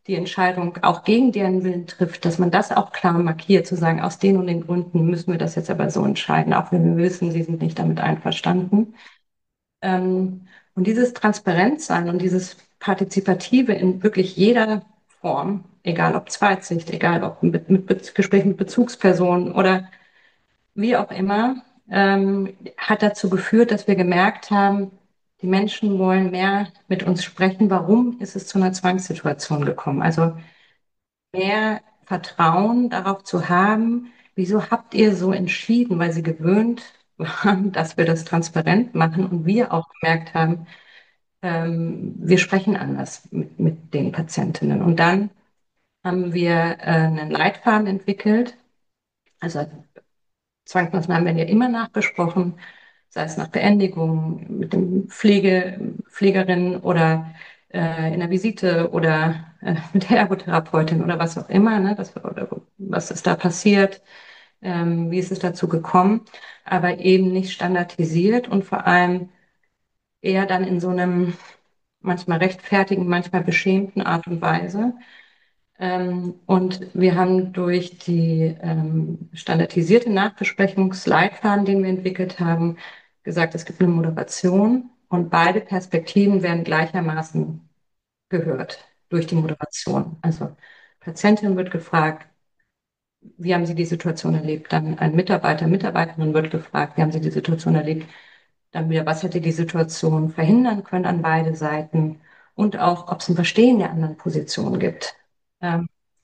die Entscheidung auch gegen deren Willen trifft, dass man das auch klar markiert, zu sagen, aus den und den Gründen müssen wir das jetzt aber so entscheiden, auch wenn wir wissen, sie sind nicht damit einverstanden. Und dieses Transparentsein und dieses Partizipative in wirklich jeder Form, egal ob Zweitsicht, egal ob mit Gespräch mit Bezugspersonen oder wie auch immer, hat dazu geführt, dass wir gemerkt haben, die Menschen wollen mehr mit uns sprechen. Warum ist es zu einer Zwangssituation gekommen? Also mehr Vertrauen darauf zu haben, wieso habt ihr so entschieden, weil sie gewöhnt waren, dass wir das transparent machen und wir auch gemerkt haben, wir sprechen anders mit den Patientinnen. Und dann haben wir einen Leitfaden entwickelt. Also Zwangsmaßnahmen werden ja immer nachbesprochen, sei es nach Beendigung mit dem Pflegerin oder in der Visite oder mit der Ergotherapeutin oder was auch immer, ne, oder was ist da passiert, wie ist es dazu gekommen, aber eben nicht standardisiert und vor allem eher dann in so einem manchmal rechtfertigen, manchmal beschämten Art und Weise. Und wir haben durch die standardisierte Nachbesprechungsleitfaden, den wir entwickelt haben, gesagt, es gibt eine Moderation und beide Perspektiven werden gleichermaßen gehört durch die Moderation. Also Patientin wird gefragt, wie haben Sie die Situation erlebt? Dann ein Mitarbeiter, Mitarbeiterin wird gefragt, wie haben Sie die Situation erlebt? Dann wieder, was hätte die Situation verhindern können an beide Seiten? Und auch, ob es ein Verstehen der anderen Position gibt. Ähm,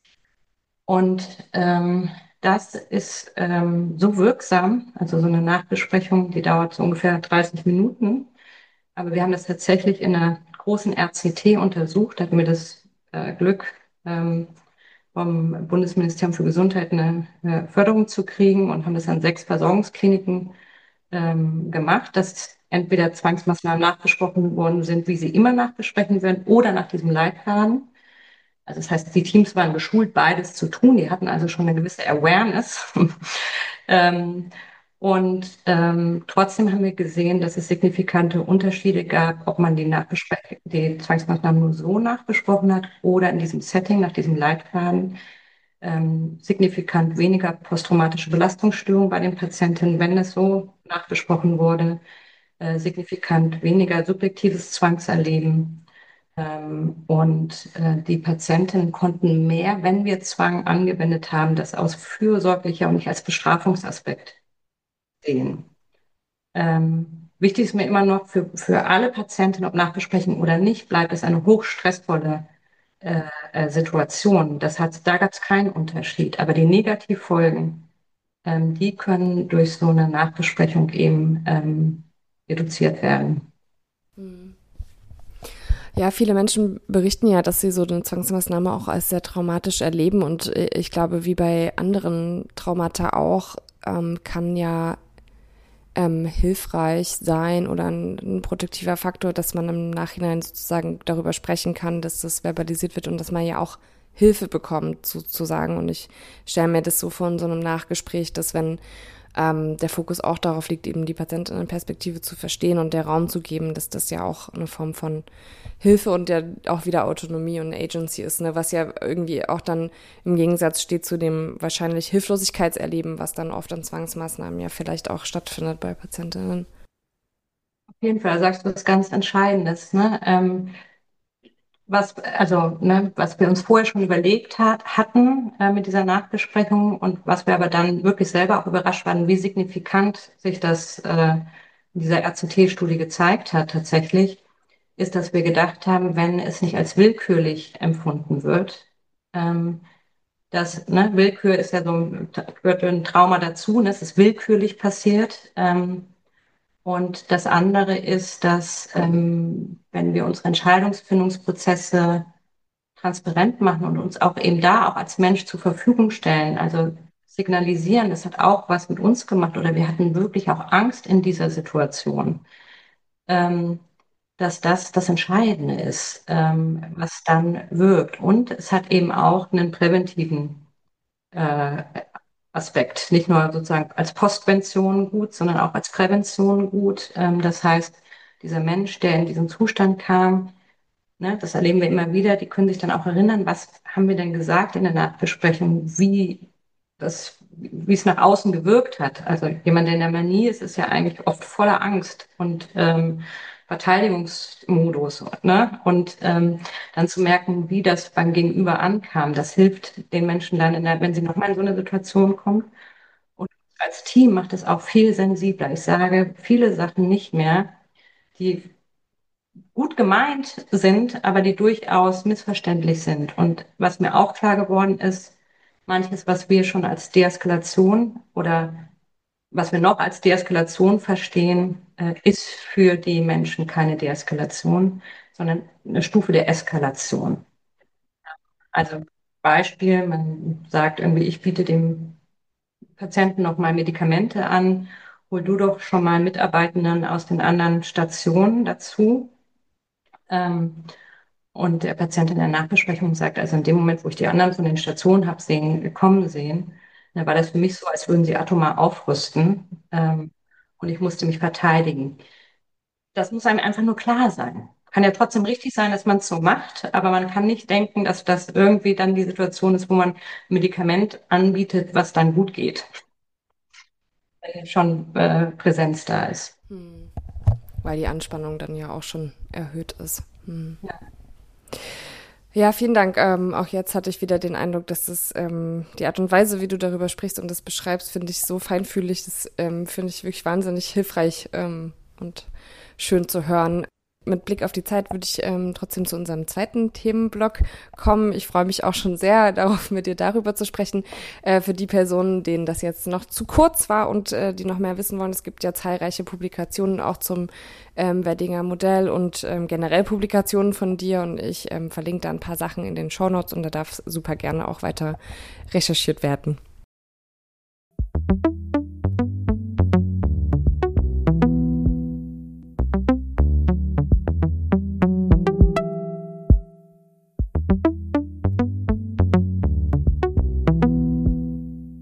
und das ist so wirksam, also so eine Nachbesprechung, die dauert so ungefähr 30 Minuten. Aber wir haben das tatsächlich in einer großen RCT untersucht, da hatten wir das Glück, vom Bundesministerium für Gesundheit eine Förderung zu kriegen und haben das an 6 Versorgungskliniken gemacht, dass entweder Zwangsmaßnahmen nachbesprochen worden sind, wie sie immer nachbesprechen werden, oder nach diesem Leitfaden. Also das heißt, die Teams waren geschult, beides zu tun. Die hatten also schon eine gewisse Awareness. ähm, und trotzdem haben wir gesehen, dass es signifikante Unterschiede gab, ob man die Zwangsmaßnahmen nur so nachbesprochen hat oder in diesem Setting, nach diesem Leitfaden, signifikant weniger posttraumatische Belastungsstörungen bei den Patienten, wenn es so nachbesprochen wurde, signifikant weniger subjektives Zwangserleben. Und die Patientinnen konnten mehr, wenn wir Zwang angewendet haben, das aus fürsorglicher und nicht als Bestrafungsaspekt sehen. Wichtig ist mir immer noch für alle Patientinnen, ob Nachbesprechung oder nicht, bleibt es eine hochstressvolle Situation. Da gab es keinen Unterschied. Aber die Negativfolgen, die können durch so eine Nachbesprechung eben reduziert werden. Ja, viele Menschen berichten ja, dass sie so eine Zwangsmaßnahme auch als sehr traumatisch erleben. Und ich glaube, wie bei anderen Traumata auch, kann ja hilfreich sein oder ein protektiver Faktor, dass man im Nachhinein sozusagen darüber sprechen kann, dass das verbalisiert wird und dass man ja auch Hilfe bekommt, sozusagen. Und ich stelle mir das so vor in so einem Nachgespräch, dass wenn der Fokus auch darauf liegt, eben die Patientinnenperspektive zu verstehen und der Raum zu geben, dass das ja auch eine Form von Hilfe und ja auch wieder Autonomie und Agency ist, ne, was ja irgendwie auch dann im Gegensatz steht zu dem wahrscheinlich Hilflosigkeitserleben, was dann oft an Zwangsmaßnahmen ja vielleicht auch stattfindet bei Patientinnen. Auf jeden Fall sagst du was ganz Entscheidendes, ne? Was wir uns vorher schon überlegt hatten mit dieser Nachbesprechung und was wir aber dann wirklich selber auch überrascht waren, wie signifikant sich das in dieser RCT-Studie gezeigt hat tatsächlich, ist, dass wir gedacht haben, wenn es nicht als willkürlich empfunden wird, ähm, Willkür ist ja gehört ein Trauma dazu, ne? Es ist willkürlich passiert. Und das andere ist, dass wenn wir unsere Entscheidungsfindungsprozesse transparent machen und uns auch eben da auch als Mensch zur Verfügung stellen, also signalisieren, das hat auch was mit uns gemacht oder wir hatten wirklich auch Angst in dieser Situation, ähm, dass das das Entscheidende ist, was dann wirkt. Und es hat eben auch einen präventiven äh, Aspekt, nicht nur sozusagen als Postvention gut, sondern auch als Prävention gut. Das heißt, dieser Mensch, der in diesen Zustand kam, Ne? Das erleben wir immer wieder. Die können sich dann auch erinnern, was haben wir denn gesagt in der Nachbesprechung, wie es nach außen gewirkt hat. Also jemand, der in der Manie ist, ist ja eigentlich oft voller Angst und Verteidigungsmodus. Ne? Und dann zu merken, wie das beim Gegenüber ankam, das hilft den Menschen dann, wenn sie nochmal in so eine Situation kommen. Und als Team macht es auch viel sensibler. Ich sage viele Sachen nicht mehr, die gut gemeint sind, aber die durchaus missverständlich sind. Und was mir auch klar geworden ist, manches, was wir schon als Deeskalation oder was wir noch als Deeskalation verstehen, ist für die Menschen keine Deeskalation, sondern eine Stufe der Eskalation. Also Beispiel, man sagt irgendwie, ich biete dem Patienten noch mal Medikamente an, hol du doch schon mal Mitarbeitenden aus den anderen Stationen dazu. Ähm, Und der Patient in der Nachbesprechung sagt, also in dem Moment, wo ich die anderen von den Stationen habe kommen sehen, da war das für mich so, als würden sie atomar aufrüsten. Und ich musste mich verteidigen. Das muss einem einfach nur klar sein. Kann ja trotzdem richtig sein, dass man es so macht, aber man kann nicht denken, dass das irgendwie dann die Situation ist, wo man ein Medikament anbietet, was dann gut geht, wenn schon Präsenz da ist. Weil die Anspannung dann ja auch schon erhöht ist. Ja. Ja, vielen Dank. Auch jetzt hatte ich wieder den Eindruck, dass das die Art und Weise, wie du darüber sprichst und das beschreibst, finde ich so feinfühlig. Das finde ich wirklich wahnsinnig hilfreich und schön zu hören. Mit Blick auf die Zeit würde ich trotzdem zu unserem zweiten Themenblock kommen. Ich freue mich auch schon sehr darauf, mit dir darüber zu sprechen. Für die Personen, denen das jetzt noch zu kurz war und die noch mehr wissen wollen, es gibt ja zahlreiche Publikationen auch zum Weddinger Modell und generell Publikationen von dir. Und ich verlinke da ein paar Sachen in den Shownotes und da darf super gerne auch weiter recherchiert werden.